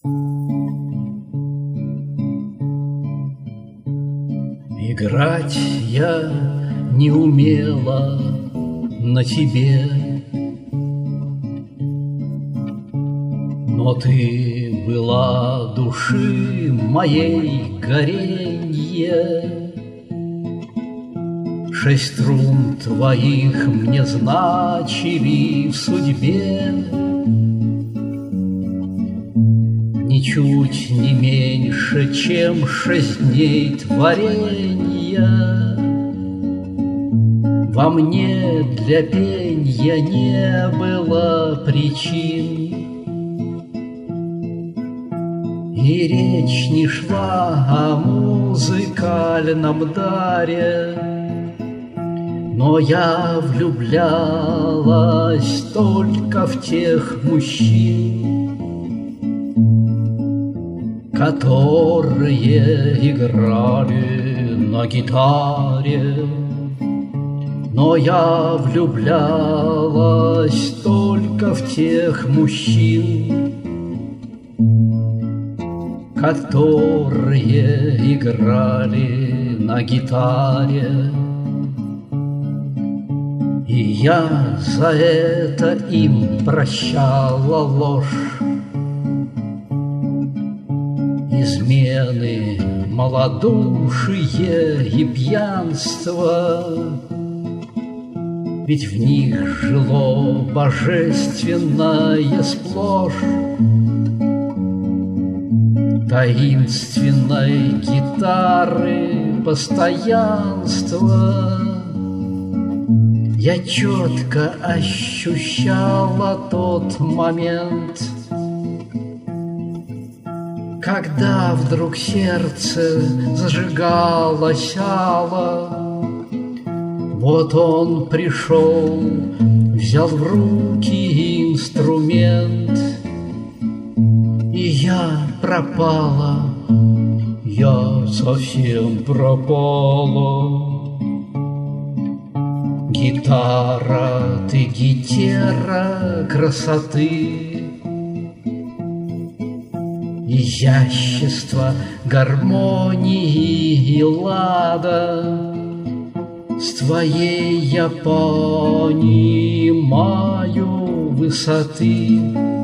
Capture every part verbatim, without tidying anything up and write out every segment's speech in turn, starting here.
Играть я не умела на тебе, но ты была души моей горенье. Шесть струн твоих мне значили в судьбе, ничуть не меньше, чем шесть дней творенья. Во мне для пенья не было причин, и речь не шла о музыкальном даре, но я влюблялась только в тех мужчин, которые играли на гитаре. Но я влюблялась только в тех мужчин, которые играли на гитаре. И я за это им прощала ложь, измены, малодушие и пьянство. Ведь в них жило божественное сплошь, таинственной гитары постоянство. Я четко ощущала тот момент, когда вдруг сердце зажигалось ало. Вот он пришел, взял в руки инструмент, и я пропала, я совсем пропала. Гитара, ты гетера красоты, изящество, гармонии и лада. С твоей я понимаю высоты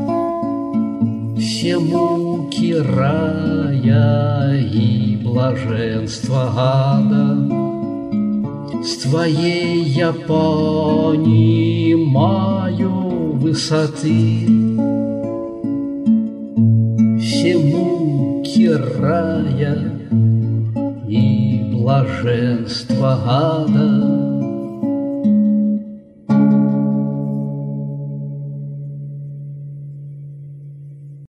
все муки рая и блаженства ада. С твоей я понимаю высоты все муки рая и блаженства ада.